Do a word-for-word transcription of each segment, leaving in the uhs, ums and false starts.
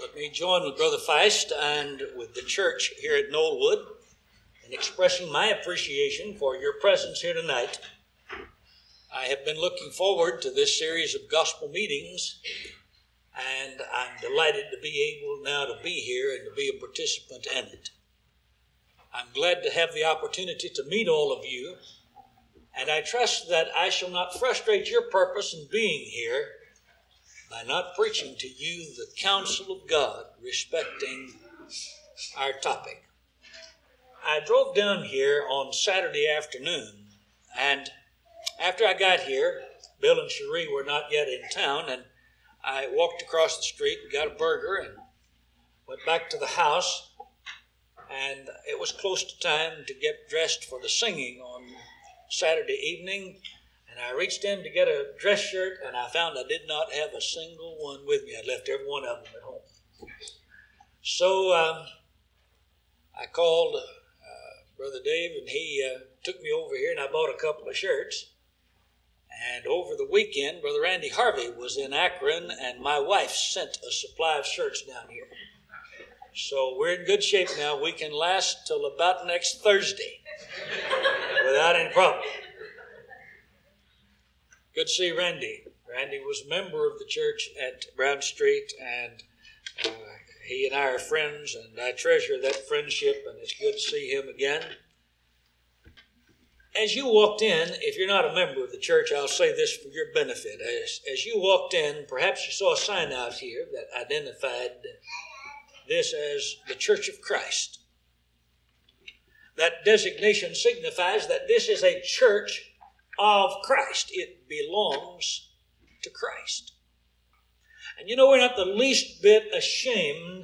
Let me join with Brother Feist and with the church here at Knollwood in expressing my appreciation for your presence here tonight. I have been looking forward to this series of gospel meetings, and I'm delighted to be able now to be here and to be a participant in it. I'm glad to have the opportunity to meet all of you, and I trust that I shall not frustrate your purpose in being here by not preaching to you the counsel of God respecting our topic. I drove down here on Saturday afternoon, and after I got here, Bill and Cherie were not yet in town, and I walked across the street and got a burger and went back to the house, and it was close to time to get dressed for the singing on Saturday evening. And I reached in to get a dress shirt, and I found I did not have a single one with me. I'd left every one of them at home. So um, I called uh, Brother Dave, and he uh, took me over here, and I bought a couple of shirts. And over the weekend, Brother Randy Harvey was in Akron, and my wife sent a supply of shirts down here. So we're in good shape now. We can last till about next Thursday without any problem. Good to see Randy. Randy was a member of the church at Brown Street, and uh, he and I are friends, and I treasure that friendship, and it's good to see him again. As you walked in, if you're not a member of the church, I'll say this for your benefit. As, as you walked in, perhaps you saw a sign out here that identified this as the Church of Christ. That designation signifies that this is a church of Christ. It belongs to Christ. And you know, we're not the least bit ashamed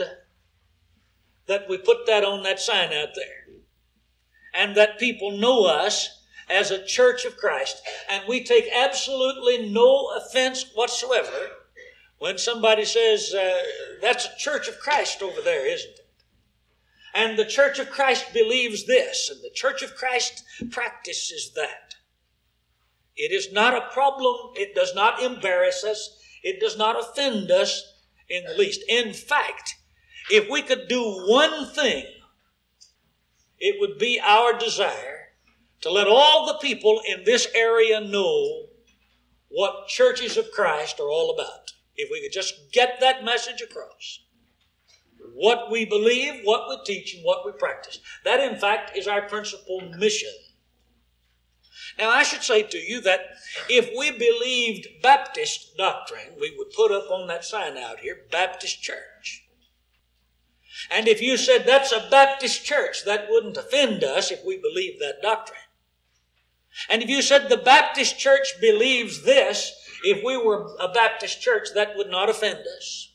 that we put that on that sign out there, and that people know us as a church of Christ. And we take absolutely no offense whatsoever when somebody says, uh, that's a Church of Christ over there, isn't it? And the Church of Christ believes this, and the Church of Christ practices that. It is not a problem. It does not embarrass us. It does not offend us in the least. In fact, if we could do one thing, it would be our desire to let all the people in this area know what churches of Christ are all about. If we could just get that message across. What we believe, what we teach, and what we practice. That, in fact, is our principal mission. Now, I should say to you that if we believed Baptist doctrine, we would put up on that sign out here, Baptist Church. And if you said that's a Baptist church, that wouldn't offend us if we believed that doctrine. And if you said the Baptist church believes this, if we were a Baptist church, that would not offend us.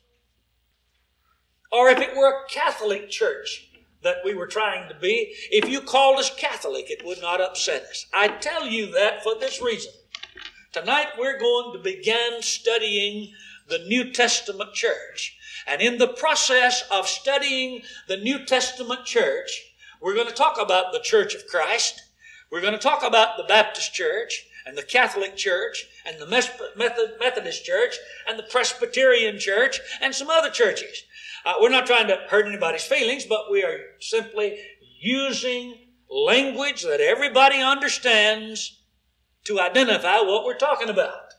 Or if it were a Catholic church that we were trying to be, if you called us Catholic, it would not upset us. I tell you that for this reason. Tonight we're going to begin studying the New Testament church. And in the process of studying the New Testament church, we're going to talk about the Church of Christ. We're going to talk about the Baptist church and the Catholic church and the Methodist church and the Presbyterian church and some other churches. Uh, we're not trying to hurt anybody's feelings, but we are simply using language that everybody understands to identify what we're talking about.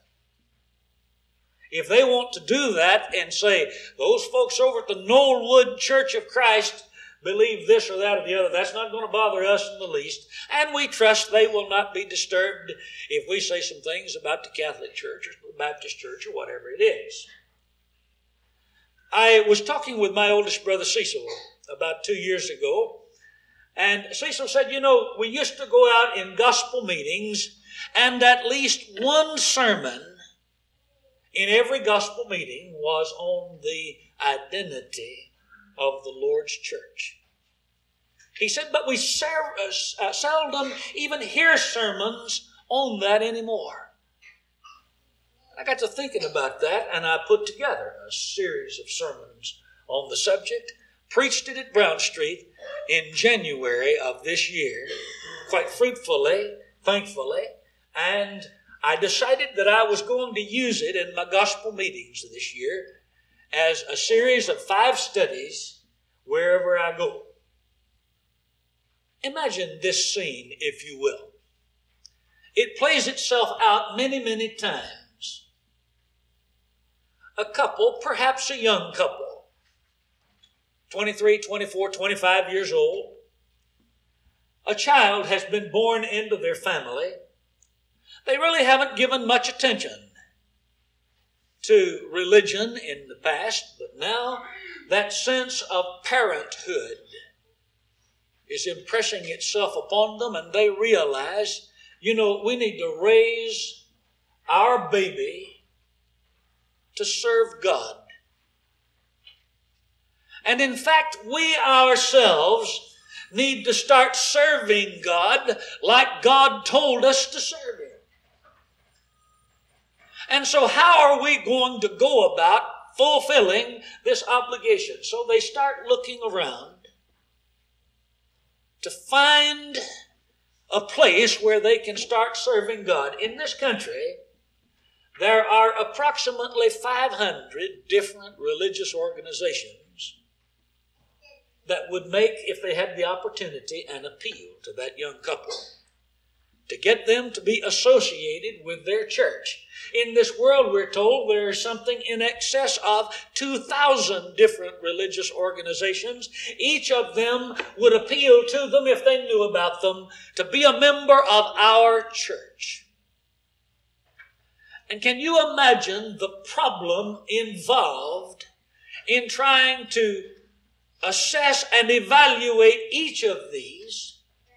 If they want to do that and say, those folks over at the Knollwood Church of Christ believe this or that or the other, that's not going to bother us in the least. And we trust they will not be disturbed if we say some things about the Catholic Church or the Baptist Church or whatever it is. I was talking with my oldest brother Cecil about two years ago, and Cecil said, you know, we used to go out in gospel meetings, and at least one sermon in every gospel meeting was on the identity of the Lord's church. He said, but we ser- uh, seldom even hear sermons on that anymore. I got to thinking about that, and I put together a series of sermons on the subject, preached it at Brown Street in January of this year, quite fruitfully, thankfully, and I decided that I was going to use it in my gospel meetings this year, as a series of five studies wherever I go. Imagine this scene, if you will. It plays itself out many, many times. A couple, perhaps a young couple, twenty-three, twenty-four, twenty-five years old. A child has been born into their family. They really haven't given much attention to religion in the past, but now that sense of parenthood is impressing itself upon them, and they realize, you know, we need to raise our baby to serve God. And in fact, we ourselves need to start serving God like God told us to serve Him. And so how are we going to go about fulfilling this obligation? So they start looking around to find a place where they can start serving God. In this country, there are approximately five hundred different religious organizations that would make, if they had the opportunity, an appeal to that young couple to get them to be associated with their church. In this world, we're told, there is something in excess of two thousand different religious organizations. Each of them would appeal to them, if they knew about them, to be a member of our church. And can you imagine the problem involved in trying to assess and evaluate each of these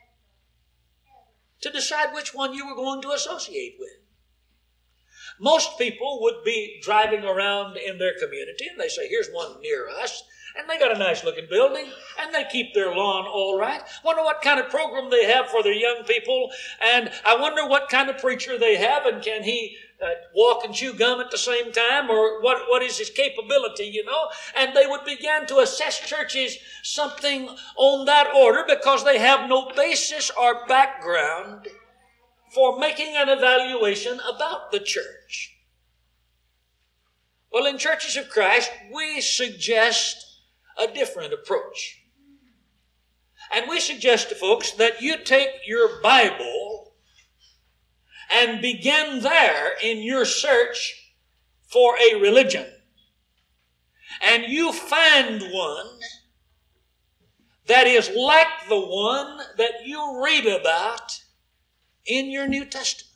to decide which one you were going to associate with? Most people would be driving around in their community and they say, here's one near us, and they got a nice looking building and they keep their lawn all right. Wonder what kind of program they have for their young people, and I wonder what kind of preacher they have, and can he uh, walk and chew gum at the same time, or what, what is his capability, you know? And they would begin to assess churches something on that order because they have no basis or background for making an evaluation about the church. Well, in Churches of Christ, we suggest a different approach. And we suggest to folks that you take your Bible and begin there in your search for a religion. And you find one that is like the one that you read about in your New Testament.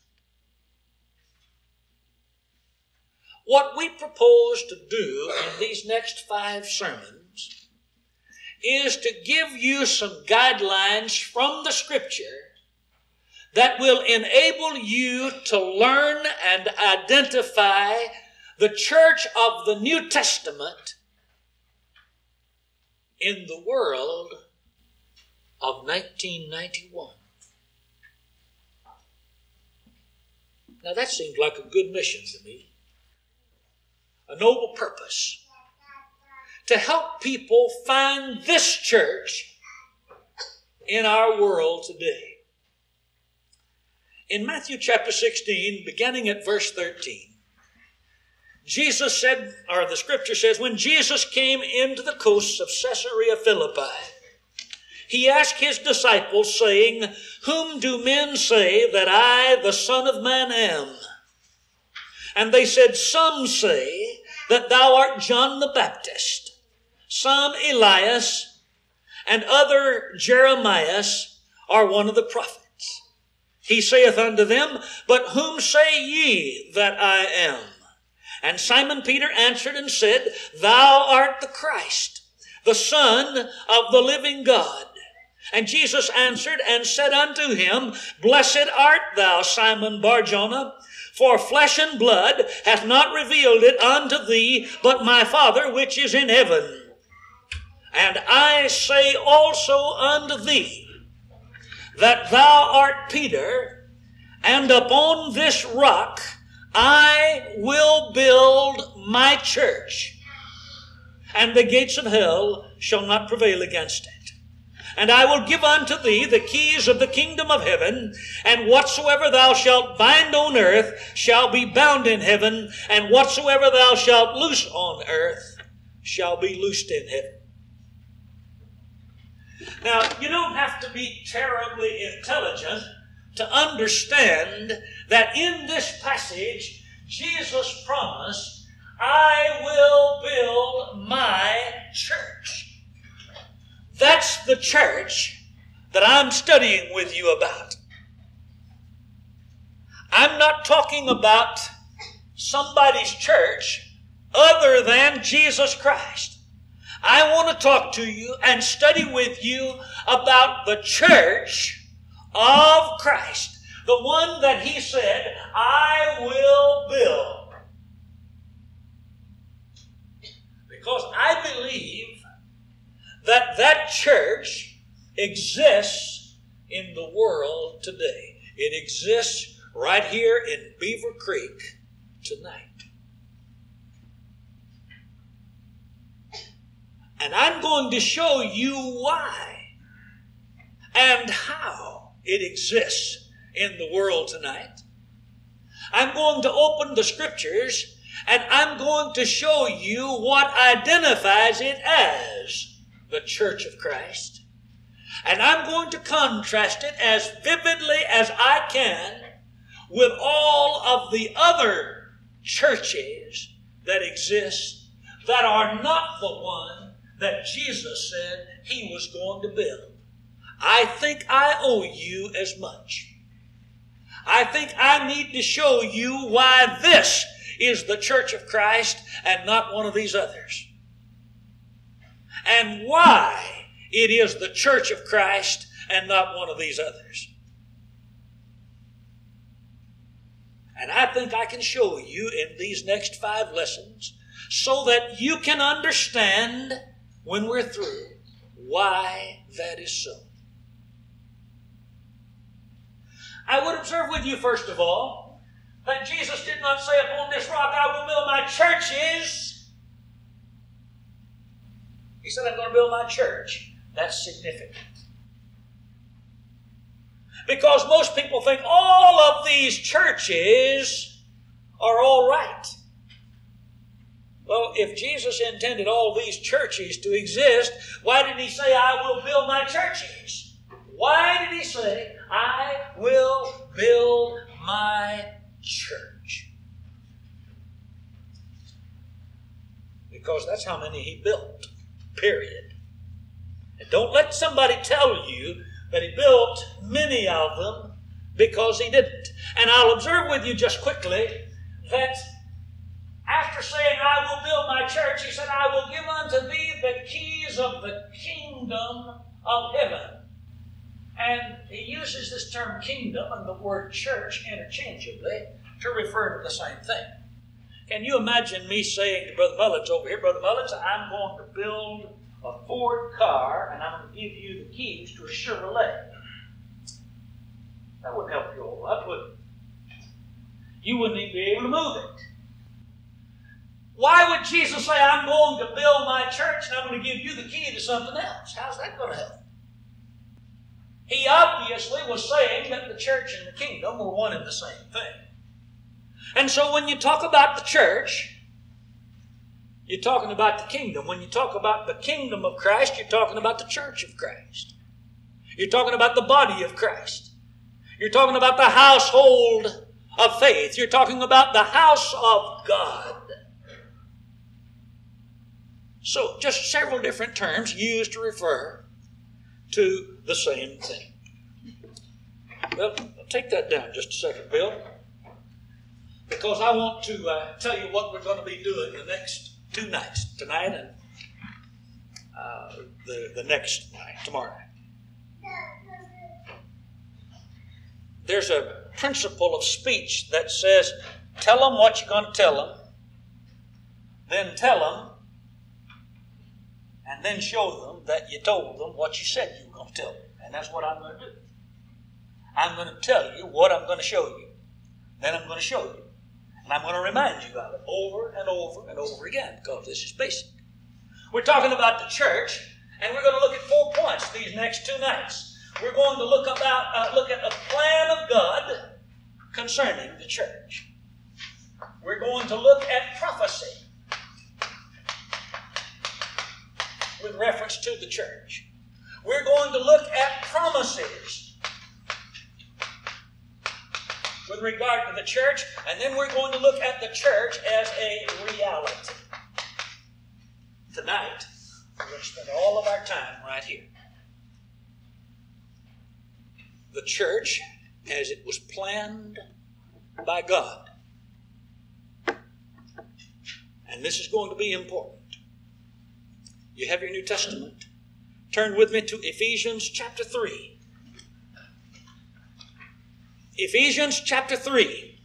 What we propose to do in these next five sermons is to give you some guidelines from the Scripture that will enable you to learn and identify the church of the New Testament in the world of nineteen ninety-one. Now that seems like a good mission to me. A noble purpose. To help people find this church in our world today. In Matthew chapter sixteen, beginning at verse thirteen, Jesus said, or the Scripture says, when Jesus came into the coasts of Caesarea Philippi, he asked his disciples, saying, whom do men say that I, the Son of Man, am? And they said, some say that thou art John the Baptist, some Elias, and other Jeremias, or one of the prophets. He saith unto them, but whom say ye that I am? And Simon Peter answered and said, thou art the Christ, the Son of the living God. And Jesus answered and said unto him, blessed art thou, Simon Bar-Jonah, for flesh and blood hath not revealed it unto thee, but my Father which is in heaven. And I say also unto thee, that thou art Peter, and upon this rock I will build my church, and the gates of hell shall not prevail against it. And I will give unto thee the keys of the kingdom of heaven, and whatsoever thou shalt bind on earth shall be bound in heaven, and whatsoever thou shalt loose on earth shall be loosed in heaven. Now, you don't have to be terribly intelligent to understand that in this passage, Jesus promised, I will build my church. That's the church that I'm studying with you about. I'm not talking about somebody's church other than Jesus Christ. I want to talk to you and study with you about the church of Christ, the one that He said, I will build. Because I believe that that church exists in the world today. It exists right here in Beaver Creek tonight. And I'm going to show you why and how it exists in the world tonight. I'm going to open the Scriptures and I'm going to show you what identifies it as the Church of Christ. And I'm going to contrast it as vividly as I can with all of the other churches that exist that are not the one that Jesus said He was going to build. I think I owe you as much. I think I need to show you why this is the Church of Christ and not one of these others. And why it is the Church of Christ and not one of these others. And I think I can show you in these next five lessons so that you can understand when we're through why that is so. I would observe with you, first of all, that Jesus did not say, upon this rock I will build my churches. He said, I'm going to build my church. That's significant. Because most people think all of these churches are all right. Well, if Jesus intended all these churches to exist, why did He say, I will build my churches? Why did He say, I will build my church? Because that's how many He built, period. And don't let somebody tell you that He built many of them, because He didn't. And I'll observe with you just quickly that after saying, I will build my church, He said, I will give unto thee the keys of the kingdom of heaven. And He uses this term kingdom and the word church interchangeably to refer to the same thing. Can you imagine me saying to Brother Mullins over here, Brother Mullins, I'm going to build a Ford car and I'm going to give you the keys to a Chevrolet? That wouldn't help you a whole lot, would it? You wouldn't even be able to move it. Why would Jesus say, I'm going to build my church and I'm going to give you the key to something else? How's that going to help? He obviously was saying that the church and the kingdom were one and the same thing. And so when you talk about the church, you're talking about the kingdom. When you talk about the kingdom of Christ, you're talking about the church of Christ. You're talking about the body of Christ. You're talking about the household of faith. You're talking about the house of God. So just several different terms used to refer to the same thing. Well, take that down just a second, Bill, because I want to uh, tell you what we're going to be doing the next two nights, tonight and uh, the, the next night, tomorrow night. There's a principle of speech that says, tell them what you're going to tell them, then tell them, and then show them that you told them what you said you were going to tell them. And that's what I'm going to do. I'm going to tell you what I'm going to show you. Then I'm going to show you. And I'm going to remind you of it over and over and over again, because this is basic. We're talking about the church, and we're going to look at four points these next two nights. We're going to look about uh, look at the plan of God concerning the church. We're going to look at prophecy. with reference to the church. We're going to look at promises with regard to the church, and then we're going to look at the church as a reality. Tonight, we're going to spend all of our time right here. The church as it was planned by God. And this is going to be important. You have your New Testament. Turn with me to Ephesians chapter three. Ephesians chapter three.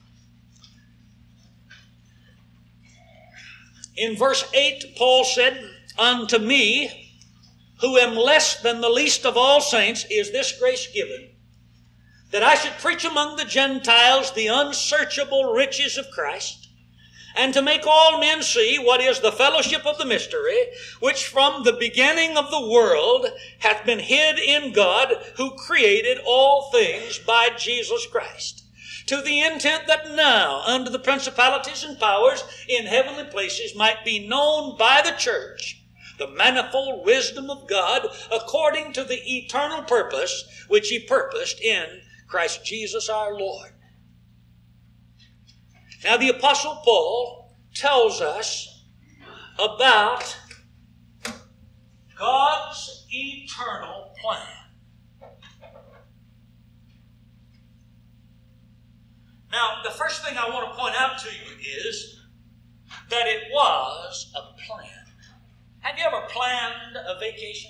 In verse eight, Paul said, "Unto me, who am less than the least of all saints, is this grace given, that I should preach among the Gentiles the unsearchable riches of Christ, and to make all men see what is the fellowship of the mystery, which from the beginning of the world hath been hid in God, who created all things by Jesus Christ, to the intent that now unto the principalities and powers in heavenly places might be known by the church the manifold wisdom of God, according to the eternal purpose which He purposed in Christ Jesus our Lord." Now the Apostle Paul tells us about God's eternal plan. Now, the first thing I want to point out to you is that it was a plan. Have you ever planned a vacation?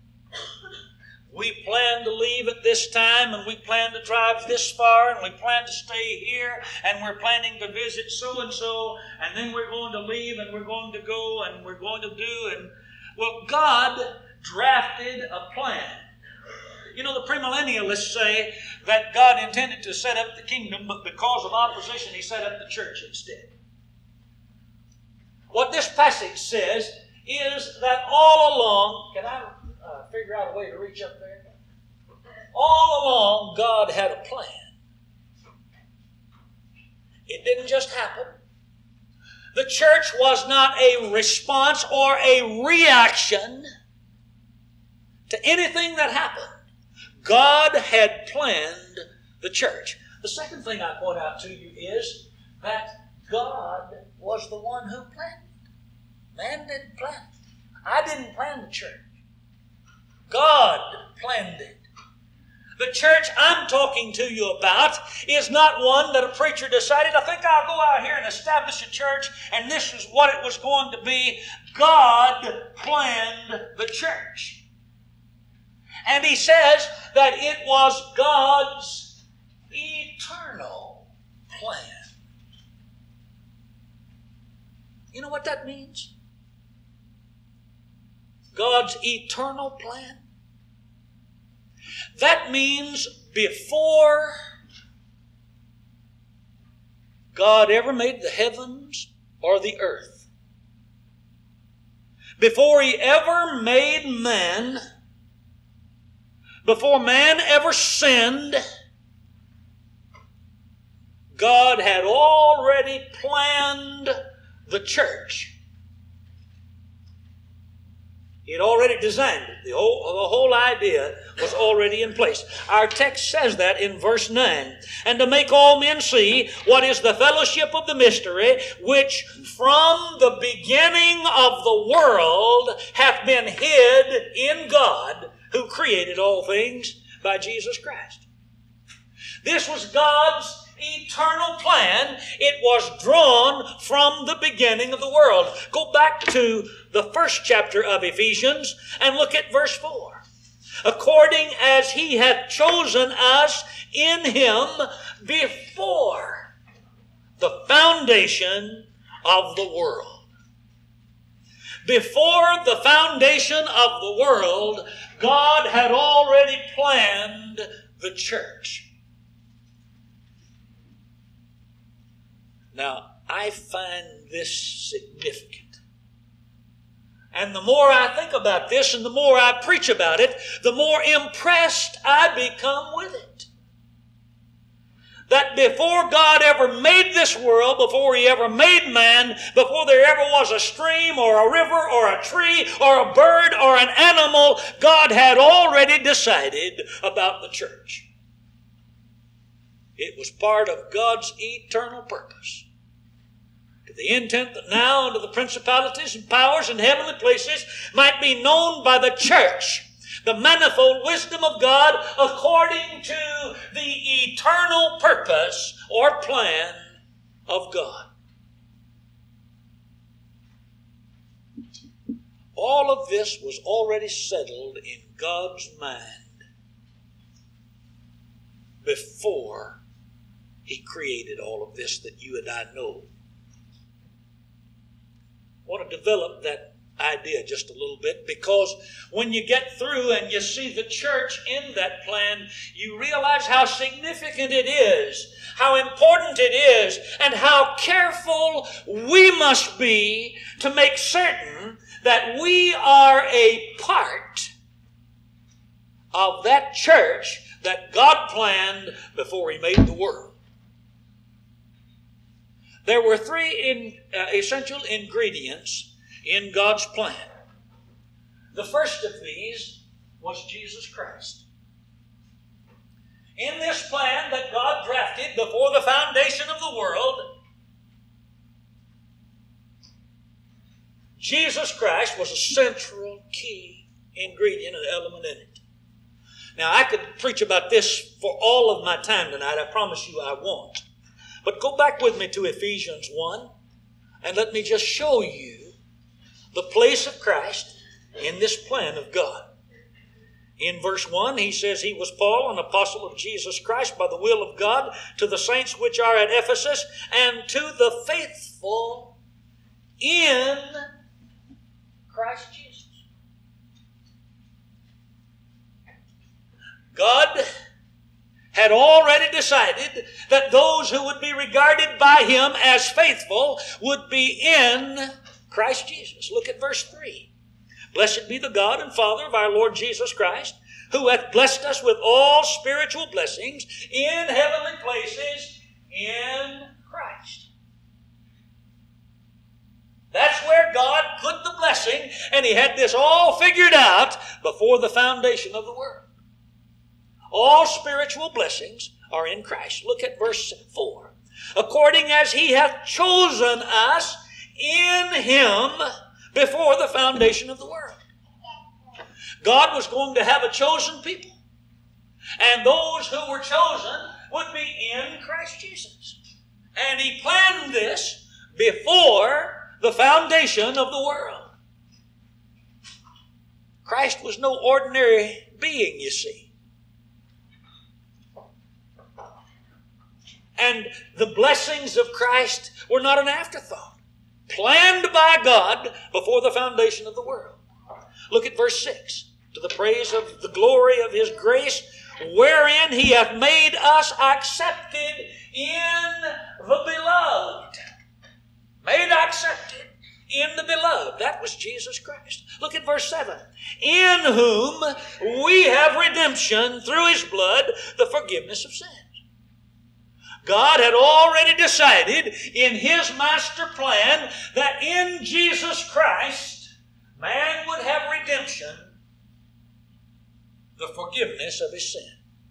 We plan to leave at this time, and we plan to drive this far, and we plan to stay here, and we're planning to visit so-and-so, and then we're going to leave, and we're going to go, and we're going to do, and well, God drafted a plan. You know, the premillennialists say that God intended to set up the kingdom, but because of opposition, He set up the church instead. What this passage says is that all along, can I uh, figure out a way to reach up there? All along, God had a plan. It didn't just happen. The church was not a response or a reaction to anything that happened. God had planned the church. The second thing I point out to you is that God was the one who planned it. Man didn't plan it. I didn't plan the church. God planned it. The church I'm talking to you about is not one that a preacher decided, I think I'll go out here and establish a church, and this is what it was going to be. God planned the church. And He says that it was God's eternal plan. You know what that means? God's eternal plan. That means before God ever made the heavens or the earth, before He ever made man, before man ever sinned, God had already planned the church. He had already designed it. The whole, the whole idea was already in place. Our text says that in verse nine. "And to make all men see what is the fellowship of the mystery, which from the beginning of the world hath been hid in God, who created all things by Jesus Christ." This was God's eternal plan. It was drawn from the beginning of the world. Go back to the first chapter of Ephesians and look at verse four. "According as He hath chosen us in Him before the foundation of the world." Before the foundation of the world, God had already planned the church. Now, I find this significant. And the more I think about this and the more I preach about it, the more impressed I become with it. that before God ever made this world, before He ever made man, before there ever was a stream or a river or a tree or a bird or an animal, God had already decided about the church. It was part of God's eternal purpose, to the intent that now unto the principalities and powers in heavenly places might be known by the church the manifold wisdom of God according to the eternal purpose or plan of God. All of this was already settled in God's mind before He created all of this that you and I know. I want to develop that idea just a little bit, because when you get through and you see the church in that plan, you realize how significant it is, how important it is, and how careful we must be to make certain that we are a part of that church that God planned before He made the world. There were three in, uh, essential ingredients in God's plan. The first of these was Jesus Christ. In this plan that God drafted before the foundation of the world, Jesus Christ was a central key ingredient and element in it. Now, I could preach about this for all of my time tonight. I promise you I won't. But go back with me to Ephesians one, and let me just show you the place of Christ in this plan of God. In verse one, he says, He was Paul, an apostle of Jesus Christ by the will of God, to the saints which are at Ephesus, and to the faithful in Christ Jesus. God had already decided that those who would be regarded by Him as faithful would be in Christ Jesus. Look at verse three. Blessed be the God and Father of our Lord Jesus Christ, who hath blessed us with all spiritual blessings in heavenly places in Christ. That's where God put the blessing, and He had this all figured out before the foundation of the world. All spiritual blessings are in Christ. Look at verse four. According as He hath chosen us in Him before the foundation of the world. God was going to have a chosen people, and those who were chosen would be in Christ Jesus. And He planned this before the foundation of the world. Christ was no ordinary being, you see. And the blessings of Christ were not an afterthought. Planned by God before the foundation of the world. Look at verse six. To the praise of the glory of His grace, wherein He hath made us accepted in the beloved. Made accepted in the beloved. That was Jesus Christ. Look at verse seven. In whom we have redemption through His blood, the forgiveness of sins. God had already decided in His master plan that in Jesus Christ, man would have redemption, the forgiveness of his sin.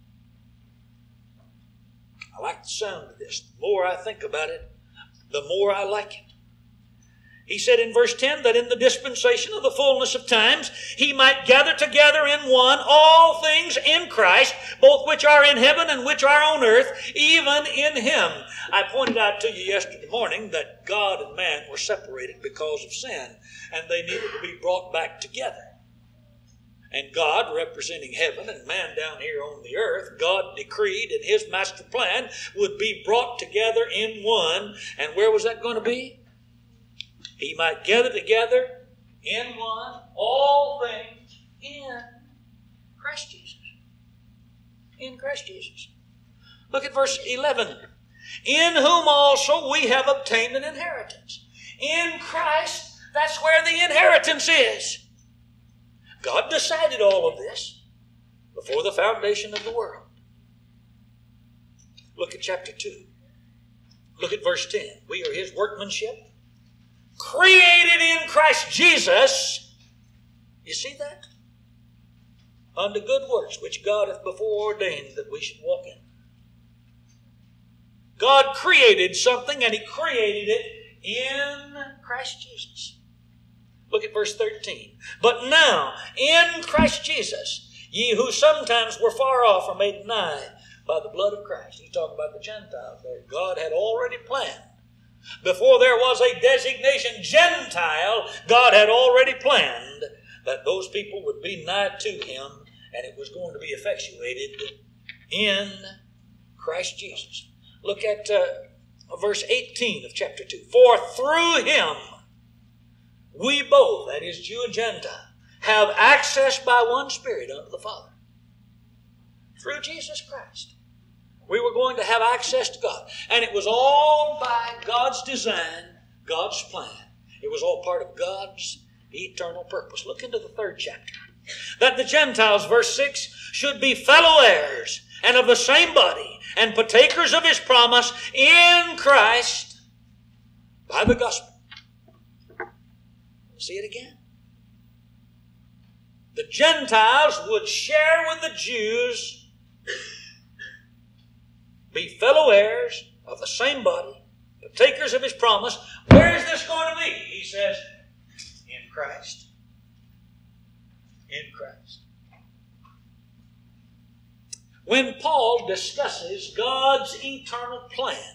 I like the sound of this. The more I think about it, the more I like it. He said in verse ten that in the dispensation of the fullness of times He might gather together in one all things in Christ, both which are in heaven and which are on earth, even in Him. I pointed out to you yesterday morning that God and man were separated because of sin, and they needed to be brought back together. And God, representing heaven, and man down here on the earth, God decreed in His master plan would be brought together in one. And where was that going to be? He might gather together in one all things in Christ Jesus. In Christ Jesus. Look at verse eleven. In whom also we have obtained an inheritance. In Christ, that's where the inheritance is. God decided all of this before the foundation of the world. Look at chapter two. Look at verse ten. We are His workmanship, created in Christ Jesus. You see that? Unto good works, which God hath before ordained that we should walk in. God created something, and He created it in Christ Jesus. Look at verse thirteen. But now, in Christ Jesus, ye who sometimes were far off are made nigh by the blood of Christ. He's talking about the Gentiles there. God had already planned. Before there was a designation Gentile, God had already planned that those people would be nigh to Him, and it was going to be effectuated in Christ Jesus. Look at uh, verse eighteen of chapter two. For through Him we both, that is Jew and Gentile, have access by one Spirit unto the Father. Through Jesus Christ. We were going to have access to God. And it was all by God's design, God's plan. It was all part of God's eternal purpose. Look into the third chapter. That the Gentiles, verse six, should be fellow heirs and of the same body and partakers of His promise in Christ by the gospel. See it again. The Gentiles would share with the Jews, be fellow heirs of the same body, partakers of His promise. Where is this going to be? He says, in Christ. In Christ. When Paul discusses God's eternal plan,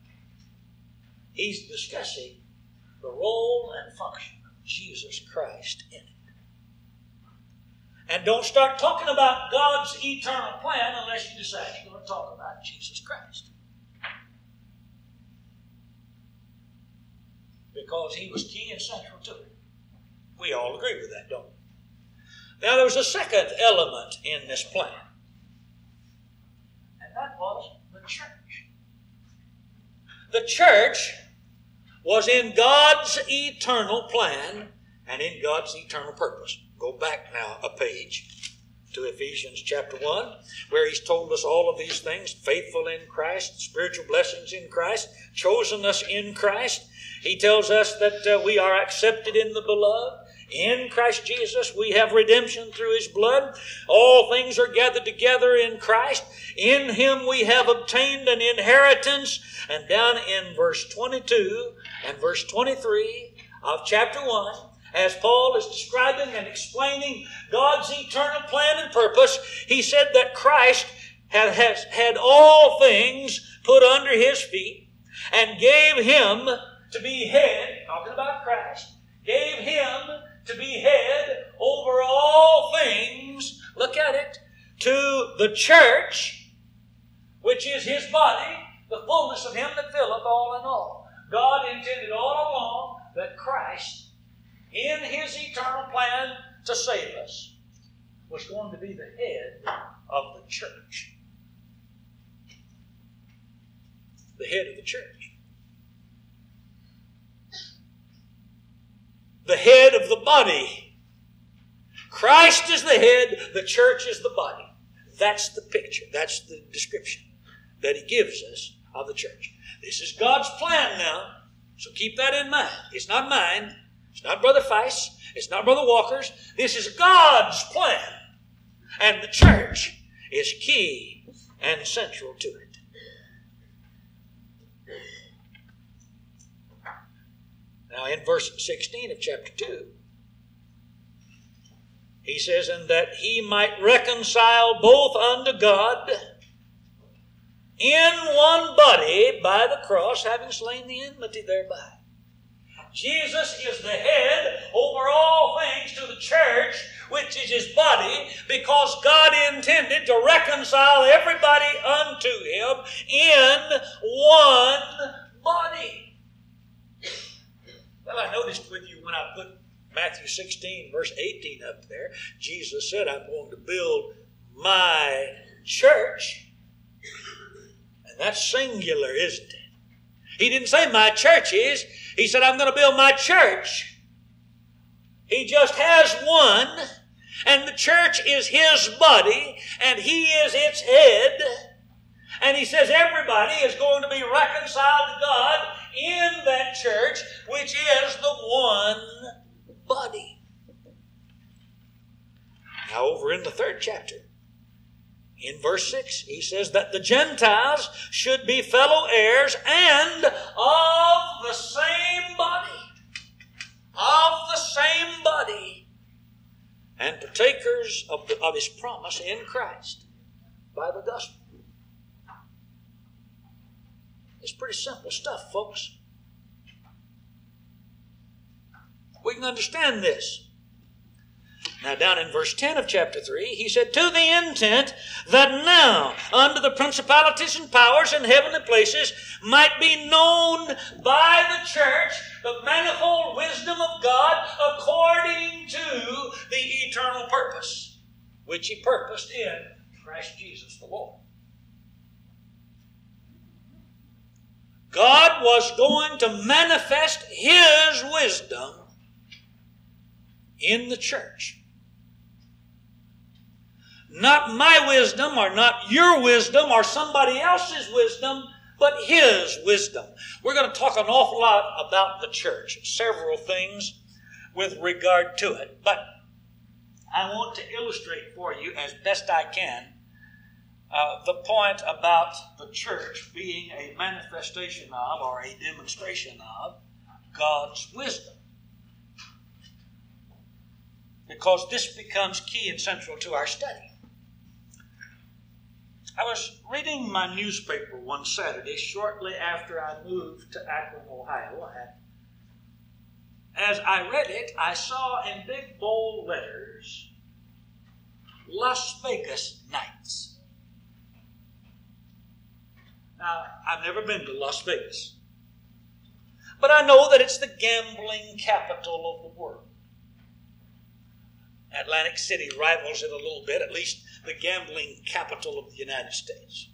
he's discussing the role and function of Jesus Christ in it. And don't start talking about God's eternal plan unless you decide you're going to talk about Jesus Christ. Because He was key and central to it. We all agree with that, don't we? Now there's a second element in this plan. And that was the church. The church was in God's eternal plan and in God's eternal purpose. Go back now a page to Ephesians chapter one, where He's told us all of these things. Faithful in Christ, spiritual blessings in Christ, chosen us in Christ. He tells us that uh, we are accepted in the beloved. In Christ Jesus we have redemption through His blood. All things are gathered together in Christ. In Him we have obtained an inheritance. And down in verse twenty-two and verse twenty-three of chapter one, as Paul is describing and explaining God's eternal plan and purpose, he said that Christ had, has had all things put under His feet and gave Him to be head, talking about Christ, gave Him to be head over all things, look at it, to the church, which is His body, the fullness of Him that filleth all in all. God intended all along that Christ, in His eternal plan to save us, was going to be the head of the church. The head of the church. The head of the body. Christ is the head, the church is the body. That's the picture, that's the description that He gives us of the church. This is God's plan now, so keep that in mind. It's not mine. It's not Brother Feist. It's not Brother Walker's. This is God's plan. And the church is key and central to it. Now in verse sixteen of chapter two, he says, and that He might reconcile both unto God in one body by the cross, having slain the enmity thereby. Jesus is the head over all things to the church, which is His body, because God intended to reconcile everybody unto Him in one body. Well, I noticed with you when I put Matthew sixteen, verse eighteen up there, Jesus said, I'm going to build my church. And that's singular, isn't it? He didn't say my church is. He said, I'm going to build my church. He just has one, and the church is His body, and He is its head. And he says everybody is going to be reconciled to God in that church, which is the one body. Now over in the third chapter, in verse six, he says that the Gentiles should be fellow heirs and of the same body. Of the same body. And partakers of, the, of his promise in Christ by the gospel. It's pretty simple stuff, folks. We can understand this. Now down in verse ten of chapter three, he said, to the intent that now unto the principalities and powers in heavenly places might be known by the church the manifold wisdom of God according to the eternal purpose, which he purposed in Christ Jesus the Lord. God was going to manifest his wisdom in the church. Not my wisdom or not your wisdom or somebody else's wisdom, but his wisdom. We're going to talk an awful lot about the church, several things with regard to it. But I want to illustrate for you as best I can uh, the point about the church being a manifestation of or a demonstration of God's wisdom. Because this becomes key and central to our study. I was reading my newspaper one Saturday shortly after I moved to Akron, Ohio. As I read it, I saw in big bold letters, Las Vegas Nights. Now, I've never been to Las Vegas, but I know that it's the gambling capital of the world. Atlantic City rivals it a little bit, at least the gambling capital of the United States.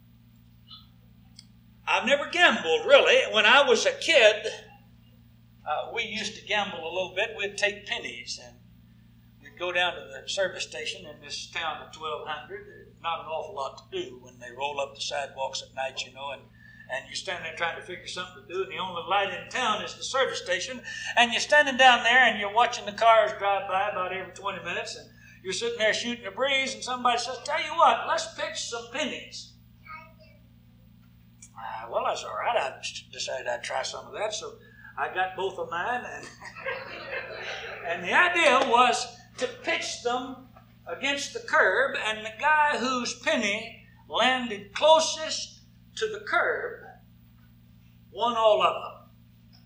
I've never gambled, really. When I was a kid, uh, we used to gamble a little bit. We'd take pennies and we'd go down to the service station in this town of twelve hundred. There's not an awful lot to do when they roll up the sidewalks at night, you know, and And you're standing there trying to figure something to do, and the only light in town is the service station. And you're standing down there, and you're watching the cars drive by about every twenty minutes, and you're sitting there shooting a breeze, and somebody says, tell you what, let's pitch some pennies. Uh, well, that's all right. I decided I'd try some of that, so I got both of mine. And, and the idea was to pitch them against the curb, and the guy whose penny landed closest to the curb won all of them.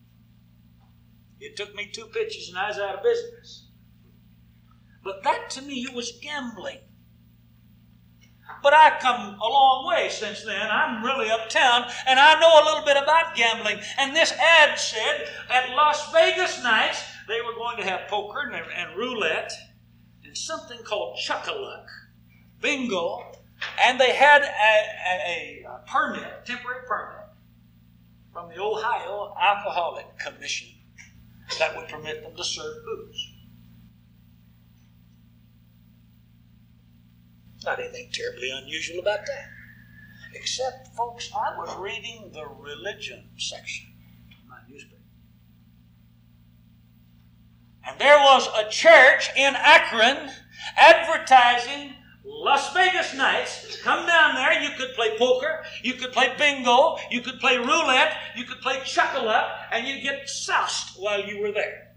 It took me two pitches and I was out of business. But that to me was gambling. But I've come a long way since then. I'm really uptown and I know a little bit about gambling. And this ad said at Las Vegas Nights they were going to have poker and, and roulette and something called Chuck-a-Luck, bingo. And they had a, a, a permit, temporary permit, from the Ohio Alcoholic Commission that would permit them to serve booze. Not anything terribly unusual about that. Except, folks, I was reading the religion section of my newspaper. And there was a church in Akron advertising Las Vegas Nights. Come down there, you could play poker, you could play bingo, you could play roulette, you could play Chuck-a-Luck, and you'd get soused while you were there.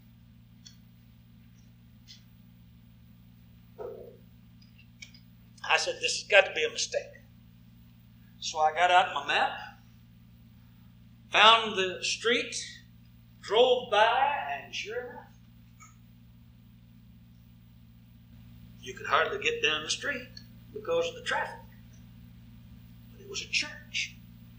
I said, this has got to be a mistake. So I got out my map, found the street, drove by, and sure enough, you could hardly get down the street because of the traffic. But it was a church.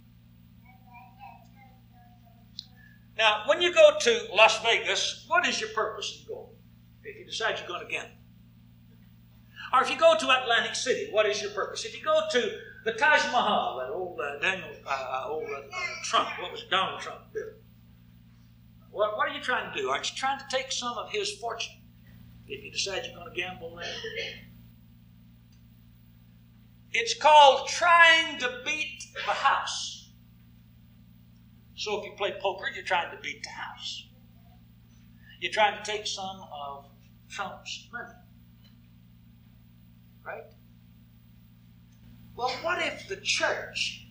Now, when you go to Las Vegas, what is your purpose in going? If you decide you're going to gamble. Or if you go to Atlantic City, what is your purpose? If you go to the Taj Mahal, that old uh, Daniel, uh, old uh, Trump, what was it, Donald Trump built? What, what are you trying to do? Aren't you trying to take some of his fortune? If you decide you're going to gamble there. It's called trying to beat the house. So if you play poker, you're trying to beat the house. You're trying to take some of Trump's money. Right? Well, what if the church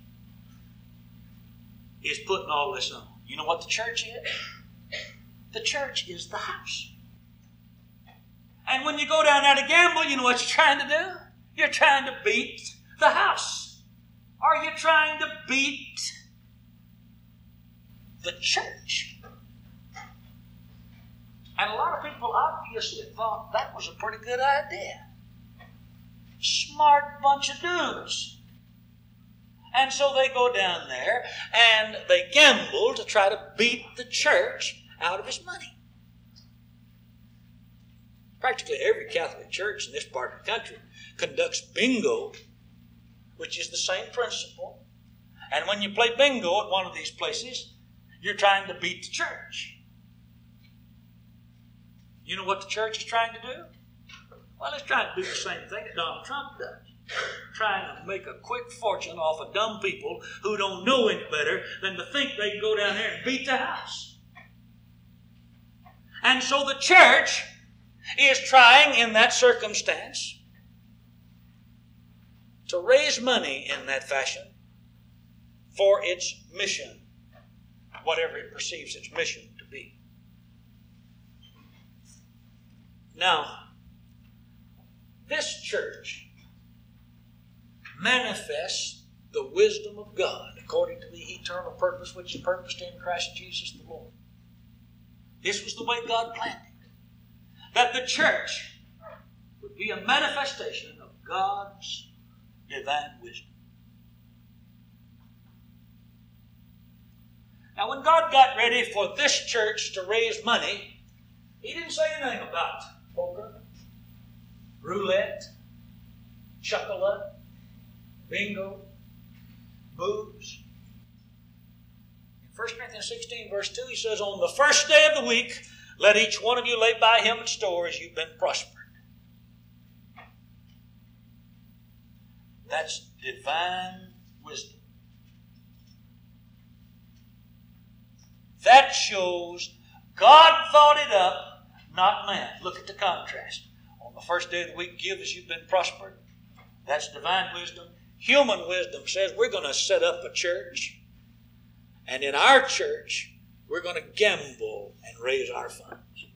is putting all this on? You know what the church is? The church is the house. And when you go down there to gamble, you know what you're trying to do? You're trying to beat the house. Are you trying to beat the church? And a lot of people obviously thought that was a pretty good idea. Smart bunch of dudes. And so they go down there and they gamble to try to beat the church out of his money. Practically every Catholic church in this part of the country conducts bingo, which is the same principle. And when you play bingo at one of these places, you're trying to beat the church. You know what the church is trying to do? Well, it's trying to do the same thing that Donald Trump does. Trying to make a quick fortune off of dumb people who don't know any better than to think they can go down there and beat the house. And so the church is trying in that circumstance to raise money in that fashion for its mission, whatever it perceives its mission to be. Now, this church manifests the wisdom of God according to the eternal purpose which is purposed in Christ Jesus the Lord. This was the way God planned it. That the church would be a manifestation of God's divine wisdom. Now, when God got ready for this church to raise money, He didn't say anything about poker, roulette, chocolate, bingo, booze. In First Corinthians sixteen, verse two, he says, on the first day of the week, let each one of you lay by him in store as you've been prospered. That's divine wisdom. That shows God thought it up, not man. Look at the contrast. On the first day of the week, give as you've been prospered. That's divine wisdom. Human wisdom says we're going to set up a church, and in our church, we're going to gamble and raise our funds.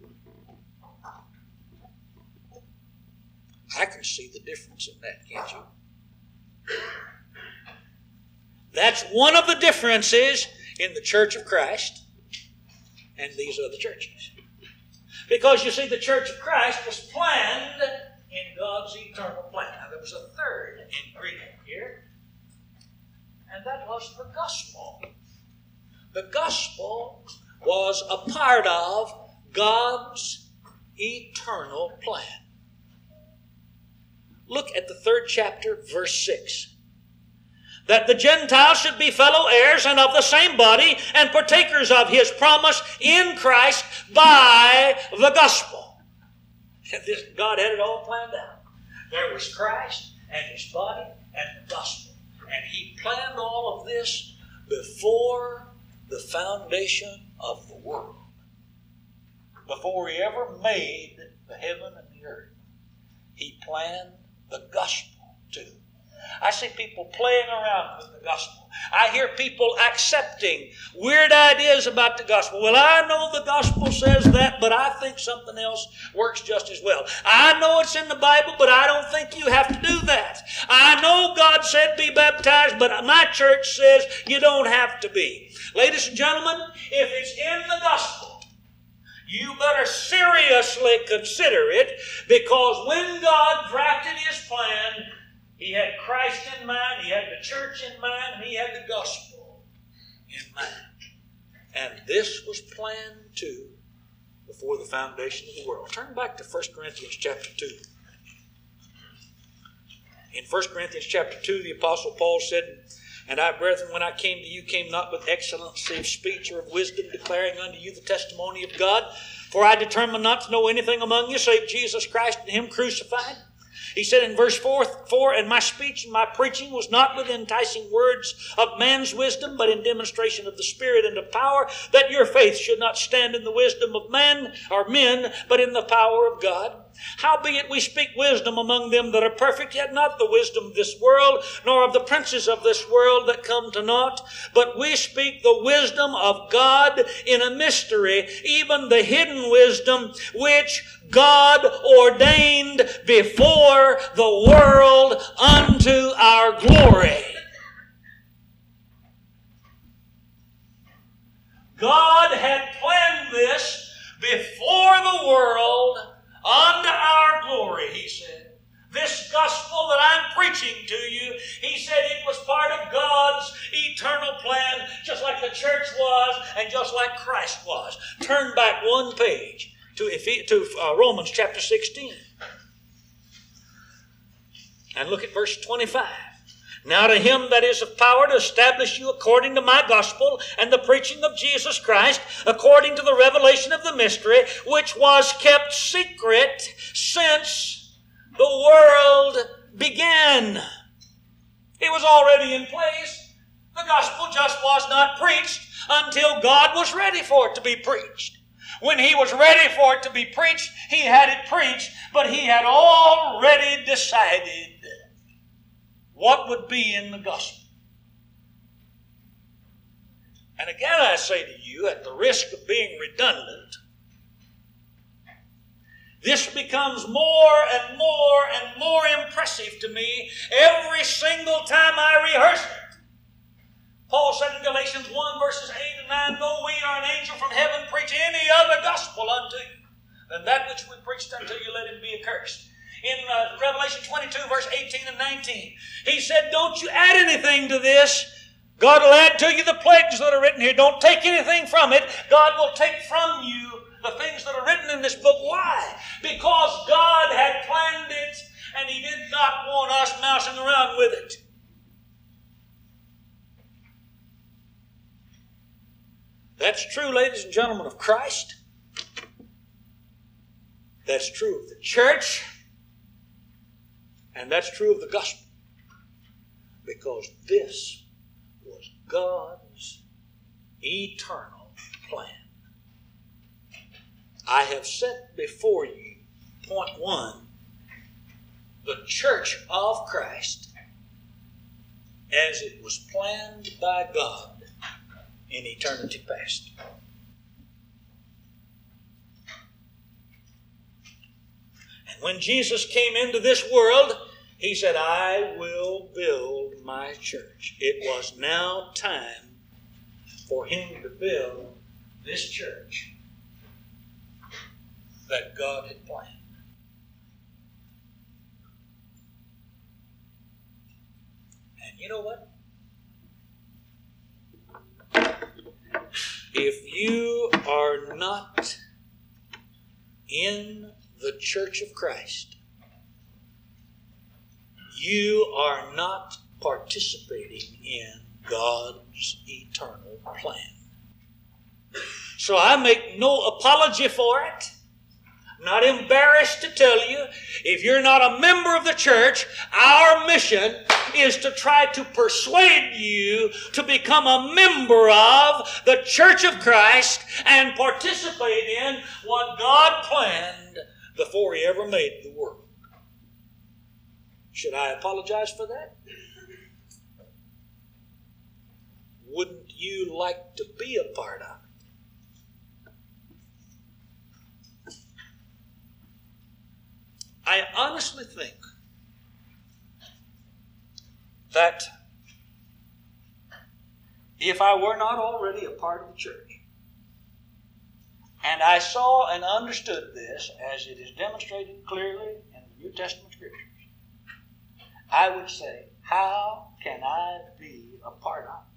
I can see the difference in that, can't you? That's one of the differences in the Church of Christ and these other churches. Because you see, the Church of Christ was planned in God's eternal plan. Now, there was a third ingredient here, and that was the gospel. The gospel was a part of God's eternal plan. Look at the third chapter, verse six. That the Gentiles should be fellow heirs and of the same body and partakers of His promise in Christ by the gospel. This, God had it all planned out. There was Christ and His body and the gospel. And He planned all of this before the foundation of the world. Before He ever made the heaven and the earth, He planned the gospel too. I see people playing around with the gospel. I hear people accepting weird ideas about the gospel. Well, I know the gospel says that, but I think something else works just as well. I know it's in the Bible, but I don't think you have to do that. I know God said be baptized, but my church says you don't have to be. Ladies and gentlemen, if it's in the gospel, you better seriously consider it, because when God drafted His plan, He had Christ in mind, He had the church in mind, and He had the gospel in mind. And this was planned too before the foundation of the world. Turn back to First Corinthians chapter two. In First Corinthians chapter two, the Apostle Paul said, and I, brethren, when I came to you, came not with excellency of speech or of wisdom, declaring unto you the testimony of God. For I determined not to know anything among you save Jesus Christ and Him crucified. He said in verse four, four, and my speech and my preaching was not with enticing words of man's wisdom, but in demonstration of the Spirit and of power, that your faith should not stand in the wisdom of man or men, but in the power of God. Howbeit we speak wisdom among them that are perfect, yet not the wisdom of this world, nor of the princes of this world that come to naught. But we speak the wisdom of God in a mystery, even the hidden wisdom which God ordained before the world unto our glory. God had planned this before the world unto our glory, he said. This gospel that I'm preaching to you, he said it was part of God's eternal plan, just like the church was and just like Christ was. Turn back one page to, to uh, Romans chapter sixteen. And look at verse twenty-five. Now to him that is of power to establish you according to my gospel and the preaching of Jesus Christ, according to the revelation of the mystery, which was kept secret since the world began. It was already in place. The gospel just was not preached until God was ready for it to be preached. When he was ready for it to be preached, he had it preached, but he had already decided what would be in the gospel. And again I say to you, at the risk of being redundant, this becomes more and more and more impressive to me every single time I rehearse it. Paul said in Galatians one verses eight and nine, though we are an angel from heaven preach any other gospel unto you than that which we preached unto you, let him be accursed. In uh, Revelation twenty-two, verse eighteen and nineteen, he said, don't you add anything to this. God will add to you the plagues that are written here. Don't take anything from it. God will take from you the things that are written in this book. Why? Because God had planned it, and he did not want us mousing around with it. That's true, ladies and gentlemen, of Christ. That's true of the church. And that's true of the gospel, because this was God's eternal plan. I have set before you, point one, the church of Christ as it was planned by God in eternity past. When Jesus came into this world, he said, I will build my church. It was now time for him to build this church that God had planned. And you know what? If you are not in the church of Christ, you are not participating in God's eternal plan. So I make no apology for it. I'm not embarrassed to tell you, if you're not a member of the church, our mission is to try to persuade you to become a member of the Church of Christ and participate in what God planned before he ever made the world. Should I apologize for that? Wouldn't you like to be a part of it? I honestly think that if I were not already a part of the church, and I saw and understood this as it is demonstrated clearly in the New Testament Scriptures, I would say, how can I be a part of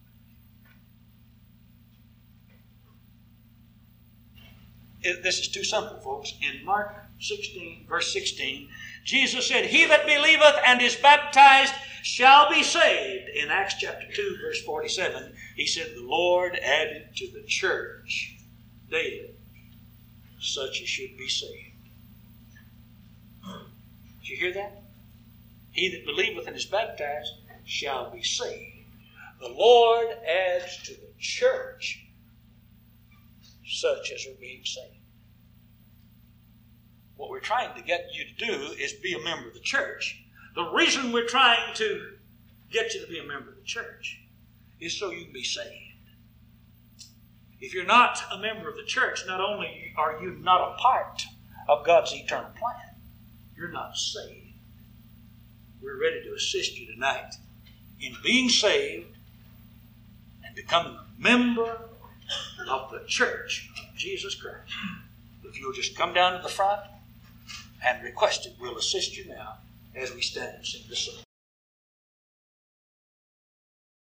it? This is too simple, folks. In Mark sixteen, verse sixteen, Jesus said, he that believeth and is baptized shall be saved. In Acts chapter two, verse forty-seven, he said, the Lord added to the church daily such as should be saved. Did you hear that? He that believeth and is baptized shall be saved. The Lord adds to the church such as are being saved. What we're trying to get you to do is be a member of the church. The reason we're trying to get you to be a member of the church is so you can be saved. If you're not a member of the church, not only are you not a part of God's eternal plan, you're not saved. We're ready to assist you tonight in being saved and becoming a member of the church of Jesus Christ. If you'll just come down to the front and request it, we'll assist you now as we stand and sing this song.